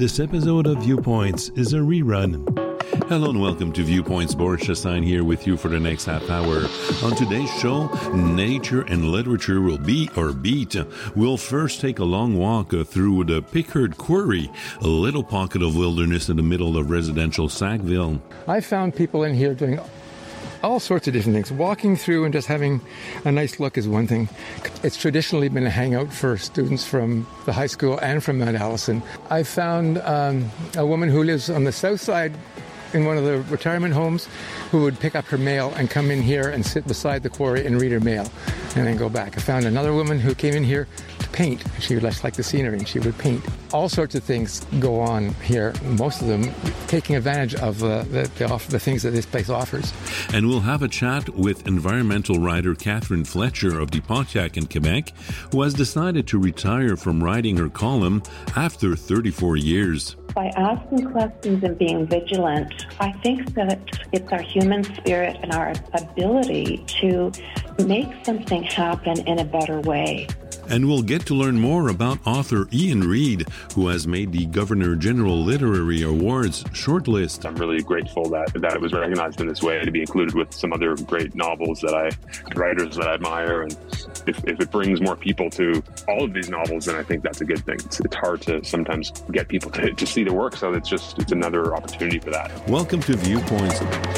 This episode of Viewpoints is a rerun. Hello and welcome to Viewpoints. Boris Chassagne here with you for the next half hour. On today's show, nature and literature will beat. We'll first take a long walk through the Pickard Quarry, a little pocket of wilderness in the middle of residential Sackville. I found people in here doing all sorts of different things. Walking through and just having a nice look is one thing. It's traditionally been a hangout for students from the high school and from Mount Allison. I found a woman who lives on the south side in one of the retirement homes who would pick up her mail and come in here and sit beside the quarry and read her mail and then go back. I found another woman who came in here to paint. She would just like the scenery and she would paint. All sorts of things go on here, most of them taking advantage of the things that this place offers. And we'll have a chat with environmental writer Catherine Fletcher of the Pontiac in Quebec, who has decided to retire from writing her column after 34 years. By asking questions and being vigilant, I think that it's our human spirit and our ability to make something happen in a better way. And we'll get to learn more about author Ian Reid, who has made the Governor General Literary Awards shortlist. I'm really grateful that it was recognized in this way, to be included with some other great novels writers that I admire. And if it brings more people to all of these novels, then I think that's a good thing. It's hard to sometimes get people to see the work, so it's another opportunity for that. Welcome to Viewpoints.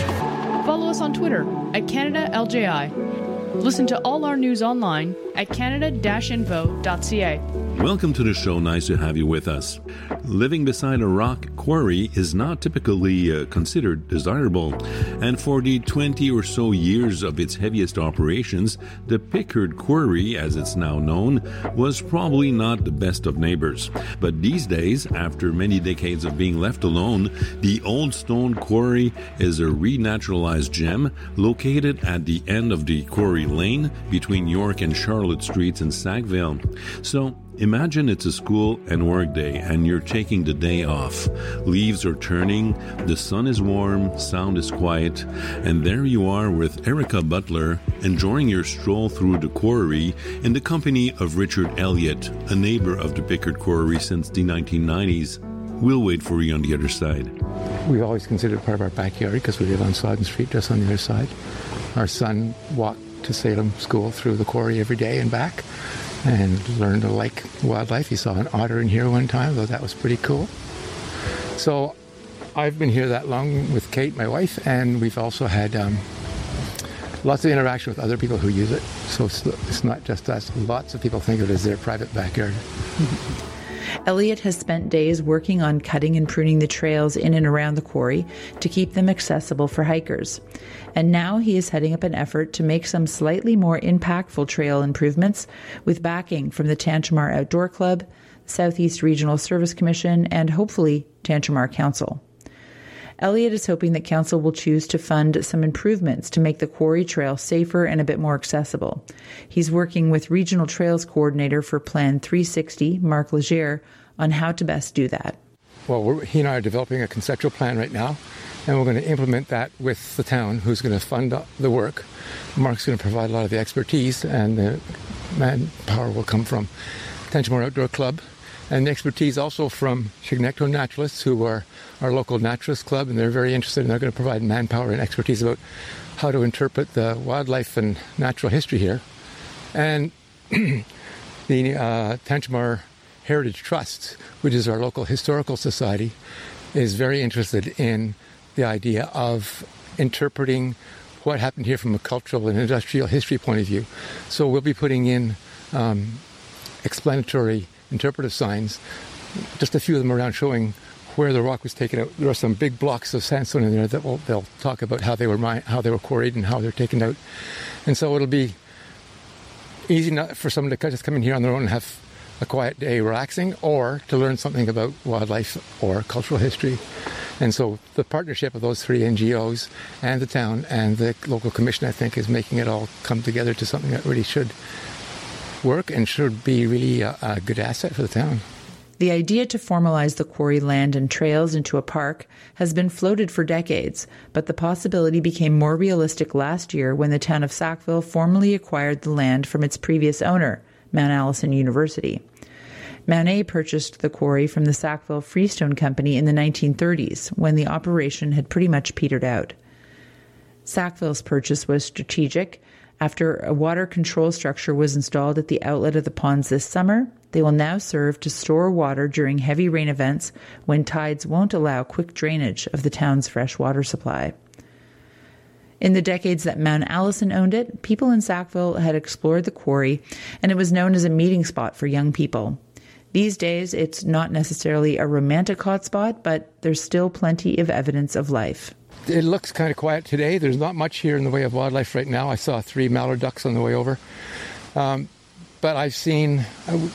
Follow us on Twitter at CanadaLJI. Listen to all our news online at canada-info.ca. Welcome to the show. Nice to have you with us. Living beside a rock quarry is not typically considered desirable. And for the 20 or so years of its heaviest operations, the Pickard Quarry, as it's now known, was probably not the best of neighbors. But these days, after many decades of being left alone, the Old Stone Quarry is a renaturalized gem located at the end of the Quarry Lane between York and Charlotte Streets in Sackville. So, imagine it's a school and work day and you're taking the day off. Leaves are turning, the sun is warm, sound is quiet, and there you are with Erica Butler enjoying your stroll through the quarry in the company of Richard Elliott, a neighbor of the Pickard Quarry since the 1990s. We'll wait for you on the other side. We always considered it part of our backyard because we live on Sodden Street, just on the other side. Our son walked to Salem School through the quarry every day and back, and learned to like wildlife. He saw an otter in here one time, though that was pretty cool. So I've been here that long with Kate, my wife, and we've also had lots of interaction with other people who use it. So it's not just us. Lots of people think of it as their private backyard. Elliott has spent days working on cutting and pruning the trails in and around the quarry to keep them accessible for hikers. And now he is heading up an effort to make some slightly more impactful trail improvements with backing from the Tantramar Outdoor Club, Southeast Regional Service Commission, and hopefully Tantramar Council. Elliott is hoping that Council will choose to fund some improvements to make the quarry trail safer and a bit more accessible. He's working with Regional Trails Coordinator for Plan 360, Mark Legere, on how to best do that. Well, he and I are developing a conceptual plan right now, and we're going to implement that with the town, who's going to fund the work. Mark's going to provide a lot of the expertise, and the manpower will come from Tantramar Outdoor Club, and the expertise also from Chignecto Naturalists, who are our local naturalist club, and they're very interested, and they're going to provide manpower and expertise about how to interpret the wildlife and natural history here. And the Tantramar Heritage Trust, which is our local historical society, is very interested in the idea of interpreting what happened here from a cultural and industrial history point of view. So we'll be putting in explanatory interpretive signs, just a few of them around, showing where the rock was taken out. There are some big blocks of sandstone in there that they'll talk about how they were quarried and how they're taken out. And so it'll be easy for someone to just come in here on their own and have a quiet day relaxing, or to learn something about wildlife or cultural history. And so the partnership of those three NGOs and the town and the local commission, I think, is making it all come together to something that really should work and should be really a good asset for the town. The idea to formalize the quarry land and trails into a park has been floated for decades, but the possibility became more realistic last year when the town of Sackville formally acquired the land from its previous owner, Mount Allison University. Mount purchased the quarry from the Sackville Freestone Company in the 1930s, when the operation had pretty much petered out. Sackville's purchase was strategic. After a water control structure was installed at the outlet of the ponds this summer, they will now serve to store water during heavy rain events when tides won't allow quick drainage of the town's fresh water supply. In the decades that Mount Allison owned it, people in Sackville had explored the quarry, and it was known as a meeting spot for young people. These days, it's not necessarily a romantic hotspot, but there's still plenty of evidence of life. It looks kind of quiet today. There's not much here in the way of wildlife right now. I saw 3 mallard ducks on the way over. But I've seen,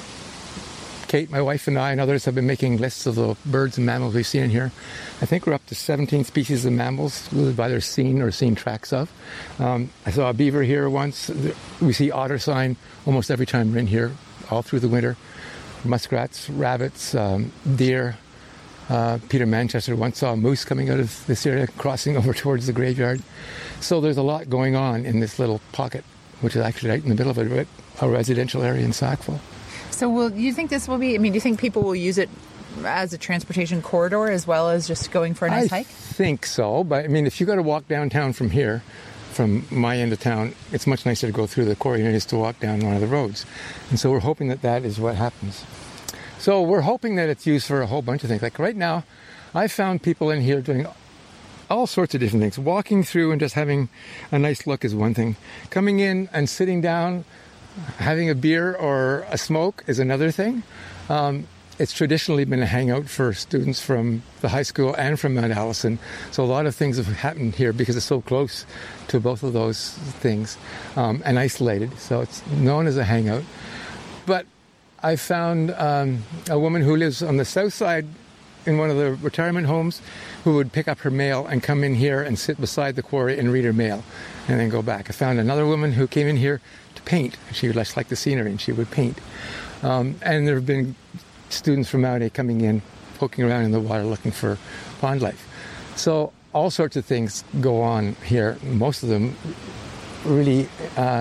Kate, my wife, and I and others have been making lists of the birds and mammals we've seen in here. I think we're up to 17 species of mammals we've either seen or seen tracks of. I saw a beaver here once. We see otter sign almost every time we're in here, all through the winter. Muskrats, rabbits, deer. Peter Manchester once saw a moose coming out of this area, crossing over towards the graveyard. So there's a lot going on in this little pocket, which is actually right in the middle of a residential area in Sackville. So do you think this will be, do you think people will use it as a transportation corridor as well as just going for a nice hike? I think so, but if you got to walk downtown from here, from my end of town, it's much nicer to go through the quarry than it is to walk down one of the roads. And so we're hoping that is what happens. So we're hoping that it's used for a whole bunch of things. Like right now, I found people in here doing all sorts of different things. Walking through and just having a nice look is one thing. Coming in and sitting down, having a beer or a smoke is another thing. It's traditionally been a hangout for students from the high school and from Mount Allison. So a lot of things have happened here because it's so close to both of those things and isolated. So it's known as a hangout. But I found a woman who lives on the south side in one of the retirement homes who would pick up her mail and come in here and sit beside the quarry and read her mail and then go back. I found another woman who came in here to paint. She would just like the scenery and she would paint. And there have been students from Mount A coming in, poking around in the water looking for pond life. So all sorts of things go on here. Most of them really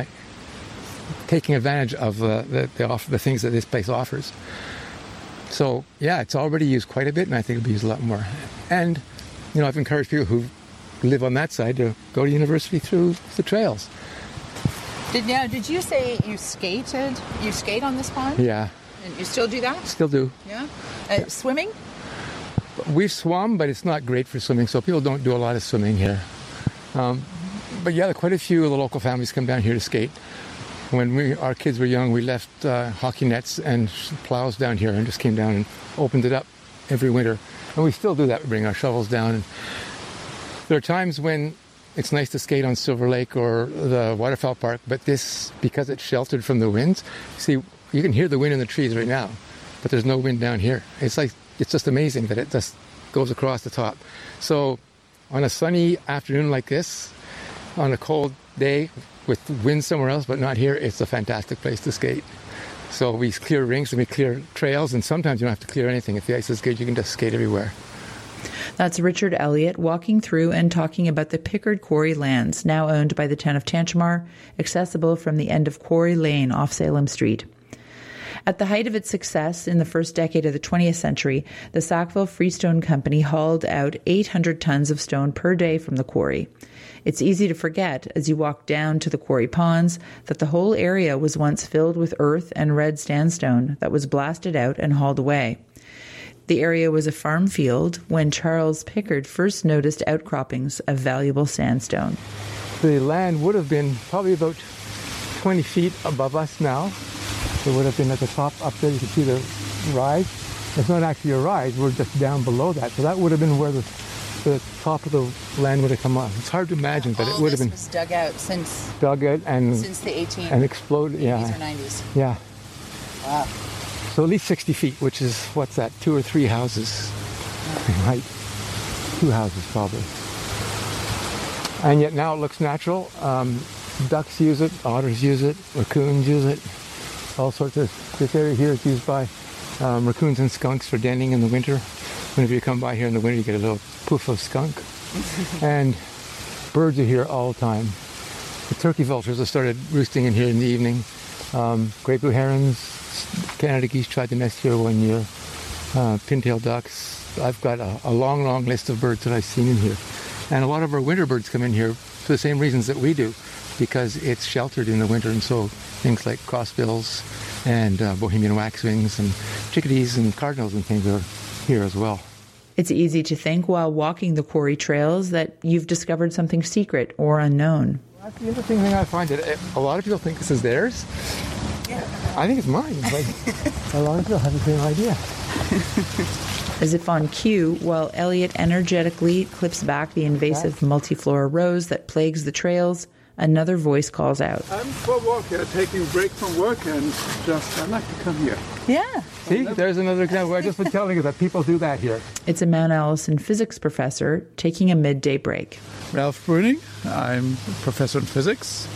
taking advantage of the things that this place offers. So yeah, it's already used quite a bit, and I think it'll be used a lot more. And I've encouraged people who live on that side to go to university through the trails. Did you say you skated? You skate on this pond? Yeah. And you still do that? Still do. Yeah. Swimming? We've swum, but it's not great for swimming, so people don't do a lot of swimming here. But yeah, quite a few of the local families come down here to skate. When our kids were young, we left hockey nets and plows down here and just came down and opened it up every winter. And we still do that. We bring our shovels down. And there are times when it's nice to skate on Silver Lake or the Waterfowl Park, but this, because it's sheltered from the winds, see, you can hear the wind in the trees right now, but there's no wind down here. It's just amazing that it just goes across the top. So on a sunny afternoon like this, on a cold day with wind somewhere else but not here, it's a fantastic place to skate. So we clear rinks and we clear trails, and sometimes you don't have to clear anything. If the ice is good, you can just skate everywhere. That's Richard Elliott walking through and talking about the Pickard Quarry lands, now owned by the town of Tantramar, accessible from the end of Quarry Lane off Salem Street. At the height of its success in the first decade of the 20th century, the Sackville Freestone Company hauled out 800 tons of stone per day from the quarry. It's easy to forget, as you walk down to the quarry ponds, that the whole area was once filled with earth and red sandstone that was blasted out and hauled away. The area was a farm field when Charles Pickard first noticed outcroppings of valuable sandstone. The land would have been probably about 20 feet above us now. It would have been at the top up there. You can see the rise. It's not actually a rise. We're just down below that. So that would have been where the top of the land would have come on. It's hard to imagine, but it would have been was dug out since the 18 and exploded. Yeah, 80s or 90s. Yeah. Wow. So at least 60 feet, which is what's that? 2 or 3 houses in height. 2 houses probably. And yet now it looks natural. Ducks use it, otters use it, raccoons use it. All sorts of. This area here is used by raccoons and skunks for denning in the winter. Whenever you come by here in the winter, you get a little poof of skunk. And birds are here all the time. The turkey vultures have started roosting in here in the evening. Great blue herons, Canada geese tried to nest here one year, pintail ducks. I've got a long, long list of birds that I've seen in here. And a lot of our winter birds come in here for the same reasons that we do, because it's sheltered in the winter, and so things like crossbills and Bohemian waxwings and chickadees and cardinals and things are here as well. It's easy to think while walking the quarry trails that you've discovered something secret or unknown. That's the interesting thing I find. That a lot of people think this is theirs. Yeah. I think it's mine. But a lot of people have the same idea. As if on cue, while Elliot energetically clips back the invasive multiflora rose that plagues the trails, another voice calls out. I'm for a walk here, taking a break from work, and I'd like to come here. Yeah. See, there's another example. I've just been telling you that people do that here. It's a Mount Allison physics professor taking a midday break. Ralph Bruning. I'm a professor in physics.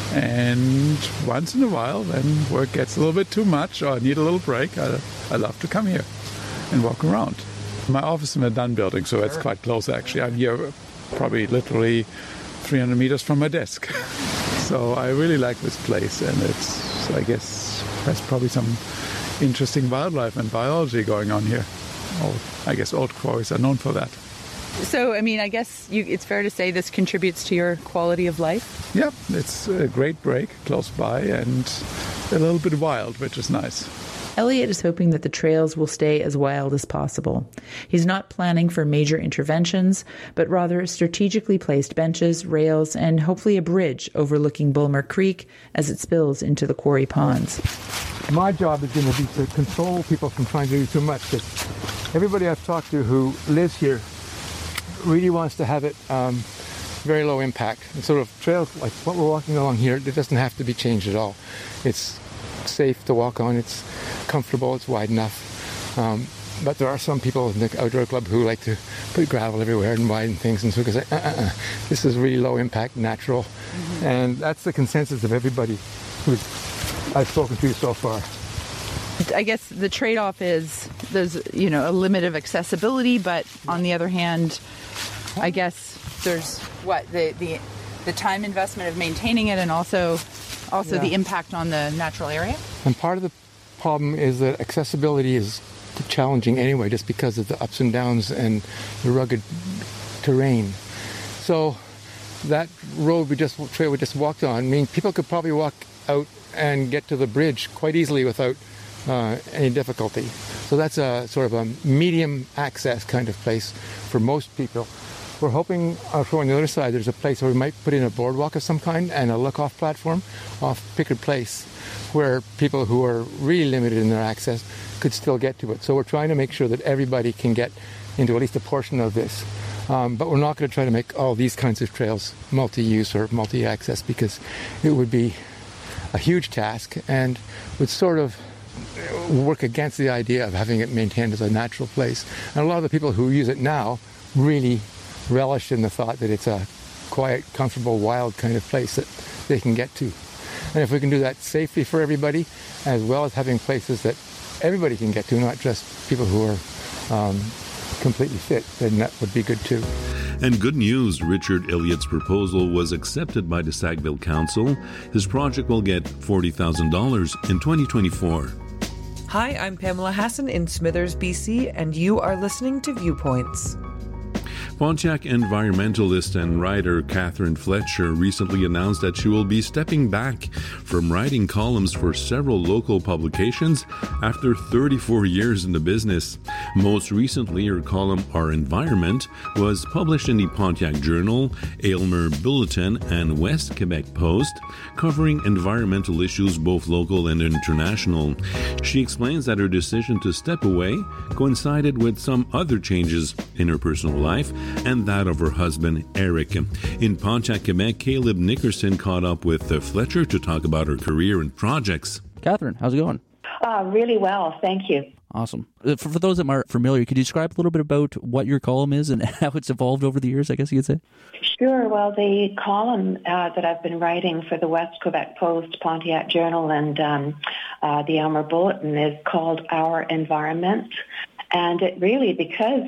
And once in a while, when work gets a little bit too much or I need a little break, I love to come here and walk around. My office is in the Dunn building, so it's quite close actually. I'm here probably literally 300 meters from my desk. So I really like this place, and it's, I guess, there's probably some interesting wildlife and biology going on here. I guess old quarries are known for that. So, I mean, I guess it's fair to say this contributes to your quality of life? Yeah, it's a great break close by and a little bit wild, which is nice. Elliot is hoping that the trails will stay as wild as possible. He's not planning for major interventions, but rather strategically placed benches, rails, and hopefully a bridge overlooking Bulmer Creek as it spills into the quarry ponds. My job is going to be to control people from trying to do too much, because everybody I've talked to who lives here really wants to have it very low impact. And sort of trails like what we're walking along here, it doesn't have to be changed at all. It's safe to walk on, it's comfortable, it's wide enough. But there are some people in the outdoor club who like to put gravel everywhere and widen things, and so we can say, this is really low impact, natural. Mm-hmm. And that's the consensus of everybody who I've spoken to so far. I guess the trade-off is there's, a limit of accessibility, but on the other hand, I guess there's the time investment of maintaining it, and also the impact on the natural area. And part of the problem is that accessibility is challenging anyway, just because of the ups and downs and the rugged terrain. So that trail we just walked on, I mean, people could probably walk out and get to the bridge quite easily without any difficulty. So that's a sort of a medium access kind of place for most people. We're hoping on the other side there's a place where we might put in a boardwalk of some kind and a look-off platform off Pickard Place, where people who are really limited in their access could still get to it. So we're trying to make sure that everybody can get into at least a portion of this. But we're not going to try to make all these kinds of trails multi-use or multi-access, because it would be a huge task and would sort of work against the idea of having it maintained as a natural place. And a lot of the people who use it now really relish in the thought that it's a quiet, comfortable, wild kind of place that they can get to. And if we can do that safely for everybody, as well as having places that everybody can get to, not just people who are completely fit, then that would be good too. And good news, Richard Elliott's proposal was accepted by the Sackville Council. His project will get $40,000 in 2024. Hi, I'm Pamela Hassan in Smithers, BC, and you are listening to Viewpoints. Pontiac environmentalist and writer Catherine Fletcher recently announced that she will be stepping back from writing columns for several local publications after 34 years in the business. Most recently, her column Our Environment was published in the Pontiac Journal, Aylmer Bulletin, and West Quebec Post, covering environmental issues both local and international. She explains that her decision to step away coincided with some other changes in her personal life and that of her husband, Eric. In Pontiac, Quebec, Caleb Nickerson caught up with Fletcher to talk about her career and projects. Catherine, how's it going? Really well, thank you. Awesome. For those that aren't familiar, could you describe a little bit about what your column is and how it's evolved over the years, I guess you could say? Sure. Well, the column that I've been writing for the West Quebec Post, Pontiac Journal, and the Aylmer Bulletin is called Our Environment. And it really, because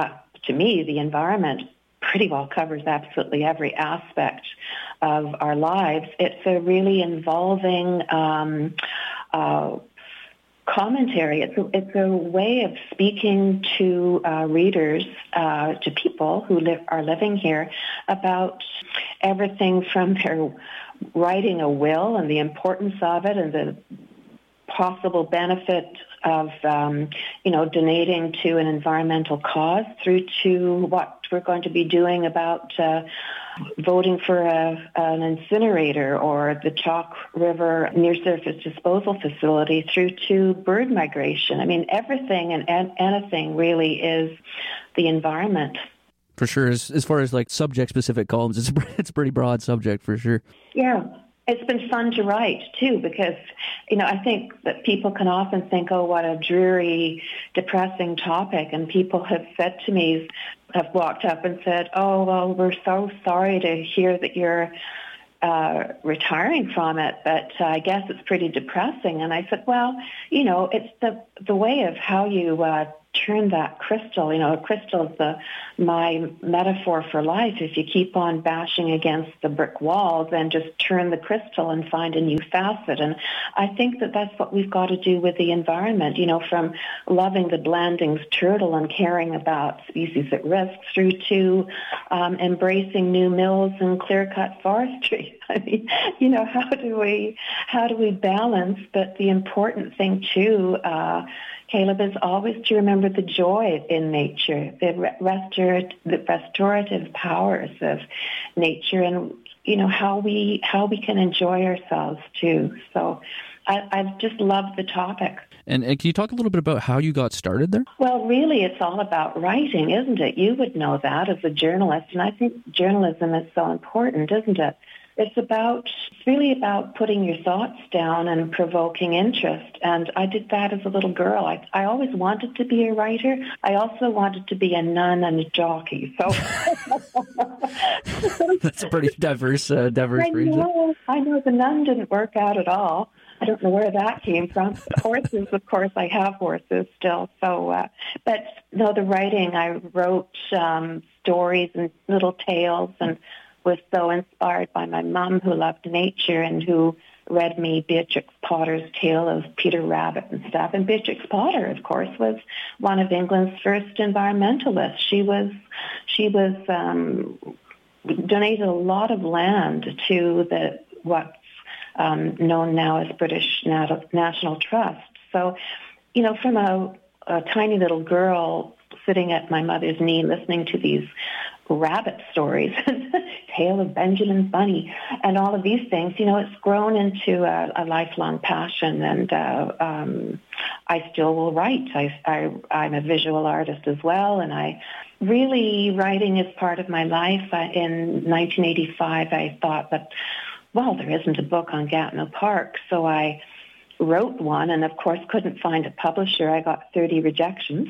to me, the environment pretty well covers absolutely every aspect of our lives. It's a really involving commentary. It's a way of speaking to readers, to people who are living here, about everything from their writing a will and the importance of it and the possible benefit of, donating to an environmental cause, through to what we're going to be doing about voting for an incinerator or the Chalk River near-surface disposal facility, through to bird migration. I mean, everything and anything really is the environment. For sure. As far as like subject-specific columns, it's a pretty broad subject for sure. Yeah. It's been fun to write, too, because, I think that people can often think, oh, what a dreary, depressing topic. And people have said to me, have walked up and said, oh, well, we're so sorry to hear that you're retiring from it, but I guess it's pretty depressing. And I said, well, it's the way of how you turn that crystal. A crystal is my metaphor for life. If you keep on bashing against the brick wall, then just turn the crystal and find a new facet. And I think that that's what we've got to do with the environment, from loving the Blandings turtle and caring about species at risk, through to embracing new mills and clear-cut forestry. I mean, how do we balance? But the important thing, too, Caleb, is always to remember the joy in nature, the restorative powers of nature, and how we can enjoy ourselves too. So I just love the topic. And can you talk a little bit about how you got started there? Well, really, it's all about writing, isn't it? You would know that as a journalist, and I think journalism is so important, isn't it? It's really about putting your thoughts down and provoking interest. And I did that as a little girl. I always wanted to be a writer. I also wanted to be a nun and a jockey. So that's a pretty diverse reason. I know the nun didn't work out at all. I don't know where that came from. Horses, of course, I have horses still. So, but no, the writing, I wrote stories and little tales, and was so inspired by my mom, who loved nature and who read me Beatrix Potter's Tale of Peter Rabbit and stuff. And Beatrix Potter, of course, was one of England's first environmentalists. She was donated a lot of land to what's known now as British National Trust. So, from a tiny little girl sitting at my mother's knee listening to these rabbit stories, Tale of Benjamin Bunny, and all of these things, it's grown into a lifelong passion, and I still will write. I'm a visual artist as well, and writing is part of my life. In 1985, I thought that, well, there isn't a book on Gatineau Park, so I wrote one, and of course couldn't find a publisher. I got 30 rejections.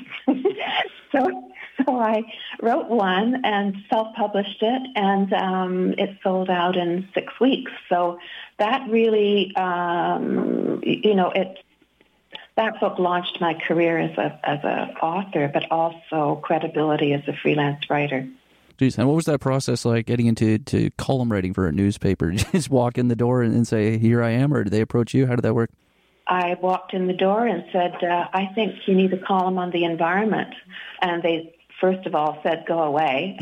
So I wrote one and self-published it, and it sold out in 6 weeks. So that really, that book launched my career as a author, but also credibility as a freelance writer. Geez, and what was that process like, getting into column writing for a newspaper? Did you just walk in the door and say, here I am, or did they approach you? How did that work? I walked in the door and said, I think you need a column on the environment. And they, first of all, said, go away.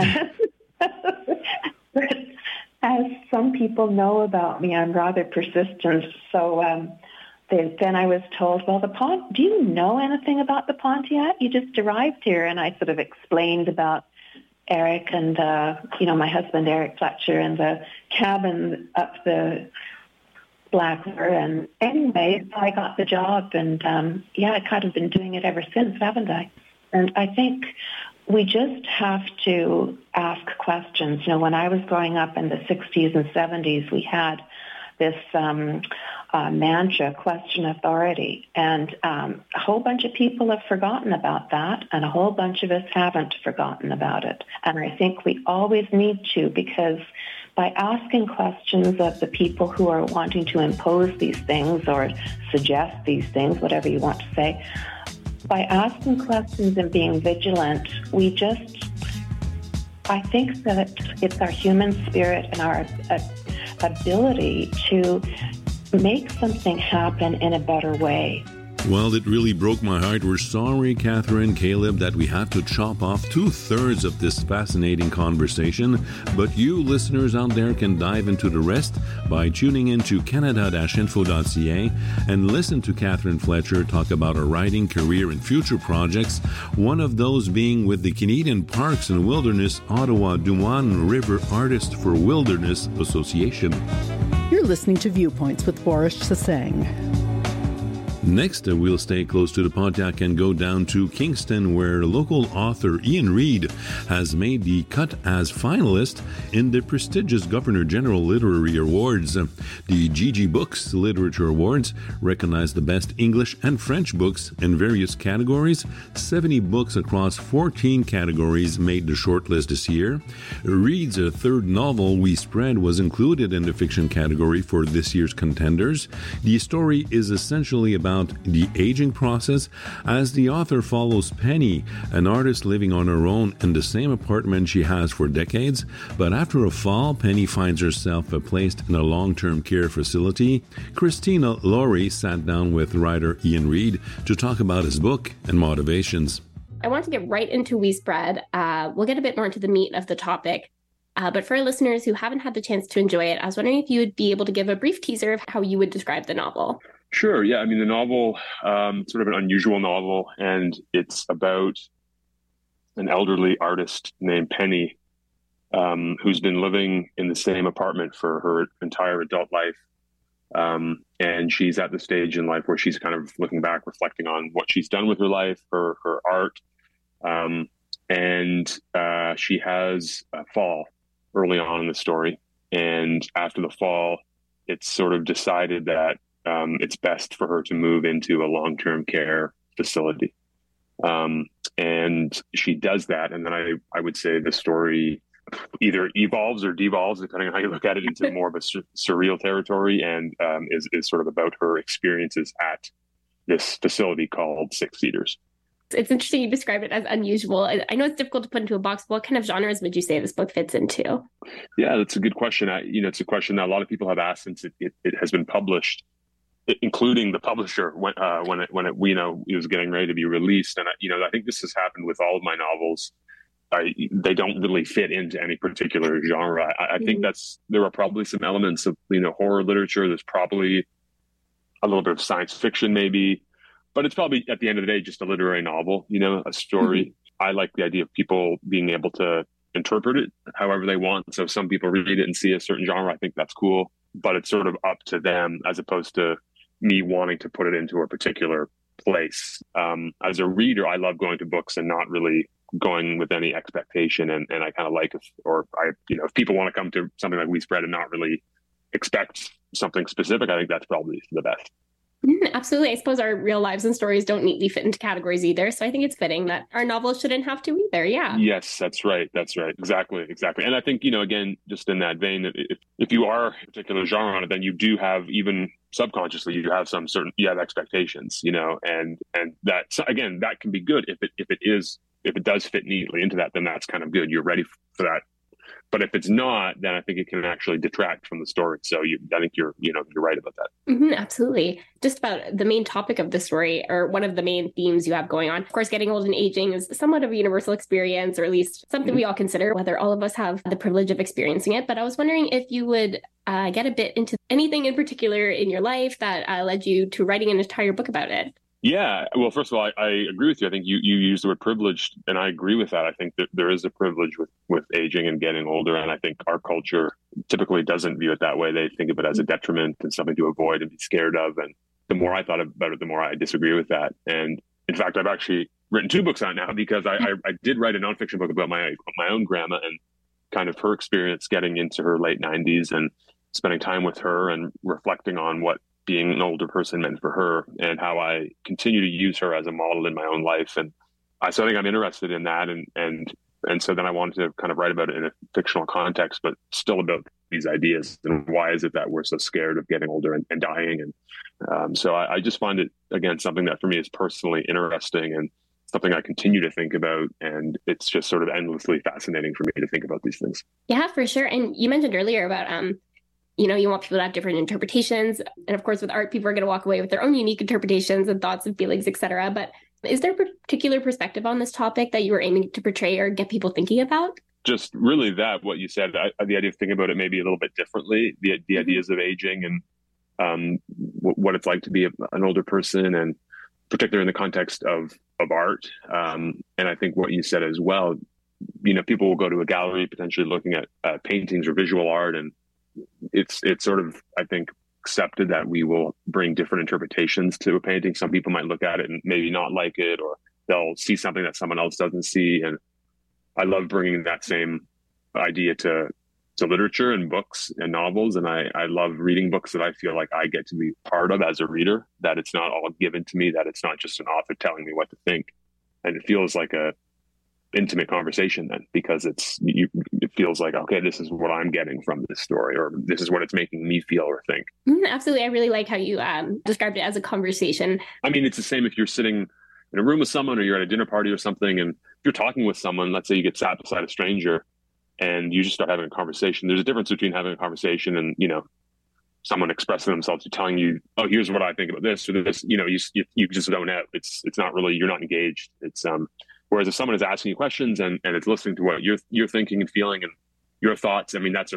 But as some people know about me, I'm rather persistent. So then I was told, well, do you know anything about the Pontiac? You just arrived here. And I sort of explained about Eric and, my husband, Eric Fletcher, and the cabin up the Black River. And anyway, I got the job, and I've kind of been doing it ever since, haven't I? And I think we just have to ask questions. When I was growing up in the 60s and 70s, we had this mantra, question authority. And a whole bunch of people have forgotten about that, and a whole bunch of us haven't forgotten about it. And I think we always need to, because by asking questions of the people who are wanting to impose these things or suggest these things, whatever you want to say, by asking questions and being vigilant, I think that it's our human spirit and our ability to make something happen in a better way. Well, it really broke my heart. We're sorry, Catherine, Caleb, that we have to chop off 2/3 of this fascinating conversation, but you listeners out there can dive into the rest by tuning into canada-info.ca and listen to Catherine Fletcher talk about her writing career and future projects, one of those being with the Canadian Parks and Wilderness Ottawa Duane River Artists for Wilderness Association. You're listening to Viewpoints with Boris Sassang. Next, we'll stay close to the Pontiac and go down to Kingston, where local author Ian Reid has made the cut as finalist in the prestigious Governor General Literary Awards. The GG Books Literature Awards recognize the best English and French books in various categories. 70 books across 14 categories made the shortlist this year. Reid's third novel, We Spread, was included in the fiction category for this year's contenders. The story is essentially about the aging process, as the author follows Penny, an artist living on her own in the same apartment she has for decades. But after a fall, Penny finds herself placed in a long-term care facility. Christina Laurie sat down with writer Ian Reid to talk about his book and motivations. I want to get right into We Spread. We'll get a bit more into the meat of the topic. But for our listeners who haven't had the chance to enjoy it, I was wondering if you would be able to give a brief teaser of how you would describe the novel. Sure. Yeah. I mean, the novel, sort of an unusual novel, and it's about an elderly artist named Penny, who's been living in the same apartment for her entire adult life. And she's at the stage in life where she's kind of looking back, reflecting on what she's done with her life, her art. And she has a fall early on in the story. And after the fall, it's sort of decided that it's best for her to move into a long-term care facility. And she does that. And then I would say the story either evolves or devolves, depending on how you look at it, into more of a surreal territory, and is sort of about her experiences at this facility called Six Cedars. It's interesting you describe it as unusual. I know it's difficult to put into a box. What kind of genres would you say this book fits into? Yeah, that's a good question. It's a question that a lot of people have asked since it has been published, including the publisher when it was getting ready to be released. And I think this has happened with all of my novels. They don't really fit into any particular genre. I think there are probably some elements of horror literature. There's probably a little bit of science fiction, maybe, but it's probably at the end of the day just a literary novel. A story. Mm-hmm. I like the idea of people being able to interpret it however they want. So some people read it and see a certain genre. I think that's cool, but it's sort of up to them as opposed to me wanting to put it into a particular place. As a reader, I love going to books and not really going with any expectation. And I kind of like, if people want to come to something like We Spread and not really expect something specific, I think that's probably the best. Absolutely. I suppose our real lives and stories don't neatly fit into categories either. So I think it's fitting that our novels shouldn't have to either. Yeah. Yes, that's right. Exactly. And I think, again, just in that vein, if you are a particular genre on it, then you do have, even subconsciously, you have expectations, and that, again, that can be good if it does fit neatly into that, then that's kind of good. You're ready for that. But if it's not, then I think it can actually detract from the story. So I think you're right about that. Mm-hmm, absolutely. Just about the main topic of the story, or one of the main themes you have going on. Of course, getting old and aging is somewhat of a universal experience, or at least something we all consider, whether all of us have the privilege of experiencing it. But I was wondering if you would get a bit into anything in particular in your life that led you to writing an entire book about it. Yeah. Well, first of all, I agree with you. I think you used the word privileged, and I agree with that. I think that there is a privilege with aging and getting older. And I think our culture typically doesn't view it that way. They think of it as a detriment and something to avoid and be scared of. And the more I thought about it, the more I disagree with that. And in fact, I've actually written 2 books out now, because I did write a nonfiction book about my own grandma and kind of her experience getting into her late 90s and spending time with her and reflecting on what being an older person meant for her, and how I continue to use her as a model in my own life. And so I think I'm interested in that. And so then I wanted to kind of write about it in a fictional context, but still about these ideas. And why is it that we're so scared of getting older and dying? And so I just find it, again, something that for me is personally interesting and something I continue to think about. And it's just sort of endlessly fascinating for me to think about these things. Yeah, for sure. And you mentioned earlier about You want people to have different interpretations. And of course, with art, people are going to walk away with their own unique interpretations and thoughts and feelings, etc. But is there a particular perspective on this topic that you were aiming to portray or get people thinking about? Just really what you said, the idea of thinking about it maybe a little bit differently, the ideas of aging and what it's like to be an older person, and particularly in the context of art. And I think what you said as well, people will go to a gallery potentially looking at paintings or visual art, and it's sort of, I think, accepted that we will bring different interpretations to a painting. Some people might look at it and maybe not like it, or they'll see something that someone else doesn't see. And I love bringing that same idea to literature and books and novels. And I love reading books that I feel like I get to be part of as a reader, that it's not all given to me, that it's not just an author telling me what to think. And it feels like a intimate conversation then, because it feels like, okay, this is what I'm getting from this story, or this is what it's making me feel or think. Absolutely. I really like how you described it as a conversation. I mean, it's the same if you're sitting in a room with someone, or you're at a dinner party or something, and if you're talking with someone, let's say you get sat beside a stranger and you just start having a conversation. There's a difference between having a conversation and, someone expressing themselves or telling you, oh, here's what I think about this or this. You just don't know. It's not really, you're not engaged. It's whereas if someone is asking you questions and it's listening to what you're thinking and feeling and your thoughts, I mean, that's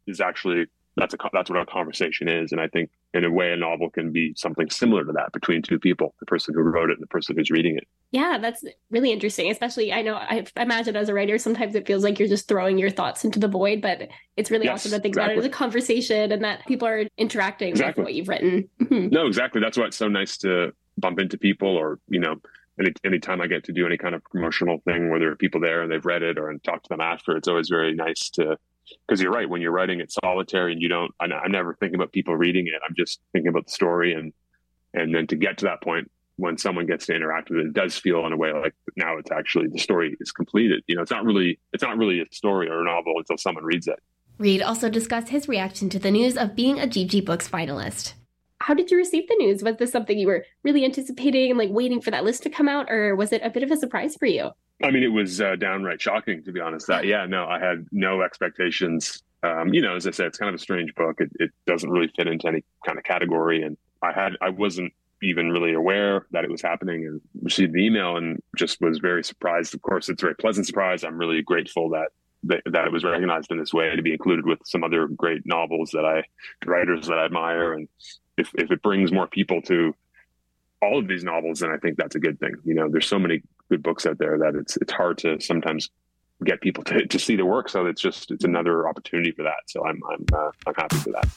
what a conversation is. And I think in a way, a novel can be something similar to that between two people, the person who wrote it and the person who's reading it. Yeah, that's really interesting. Especially, I know, I imagine as a writer, sometimes it feels like you're just throwing your thoughts into the void, but it's really awesome to think about it as a conversation and that people are interacting with what you've written. No, exactly. That's why it's so nice to bump into people, or, anytime I get to do any kind of promotional thing where there are people there and they've read it, or and talk to them after, it's always very nice to, because you're right, when you're writing it's solitary and I'm never thinking about people reading it. I'm just thinking about the story. And then to get to that point when someone gets to interact with it, it does feel in a way like now it's actually, the story is completed. It's not really a story or a novel until someone reads it. Reid also discussed his reaction to the news of being a GG Books finalist. How did you receive the news? Was this something you were really anticipating and waiting for that list to come out, or was it a bit of a surprise for you? I mean, it was downright shocking, to be honest. I had no expectations. As I said, it's kind of a strange book. It doesn't really fit into any kind of category. And I wasn't even really aware that it was happening, and received the email and just was very surprised. Of course, it's a very pleasant surprise. I'm really grateful that it was recognized in this way, to be included with some other great novels writers that I admire. And if it brings more people to all of these novels, then I think that's a good thing. There's so many good books out there that it's hard to sometimes get people to see the work. So it's another opportunity for that. So I'm happy for that.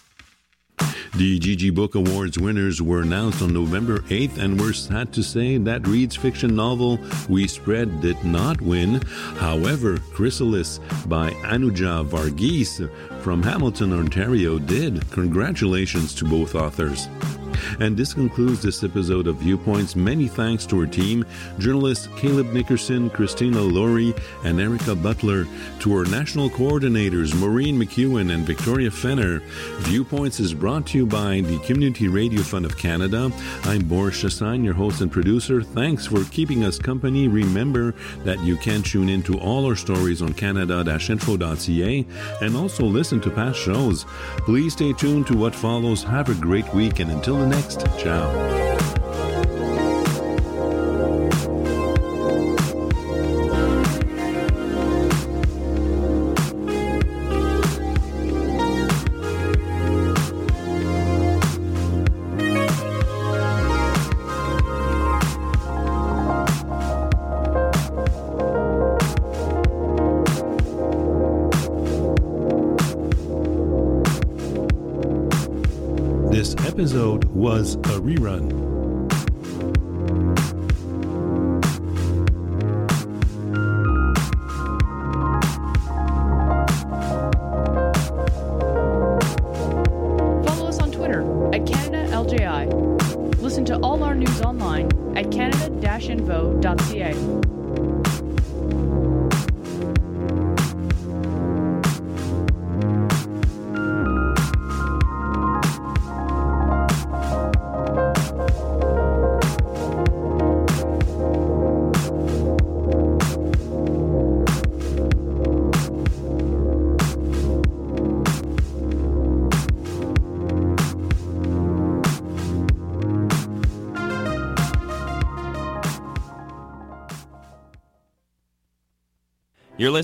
The GG Book Awards winners were announced on November 8th, and we're sad to say that Reid's fiction novel We Spread did not win. However, Chrysalis by Anuja Varghese from Hamilton, Ontario did. Congratulations to both authors. And this concludes this episode of Viewpoints. Many thanks to our team, journalists Caleb Nickerson, Christina Laurie, and Erica Butler, to our national coordinators, Maureen McEwen and Victoria Fenner. Viewpoints is brought to you by the Community Radio Fund of Canada. I'm Boris Chassagne, your host and producer. Thanks for keeping us company. Remember that you can tune in to all our stories on canada-info.ca and also listen to past shows. Please stay tuned to what follows. Have a great week, and until the next, ciao. This episode was a rerun.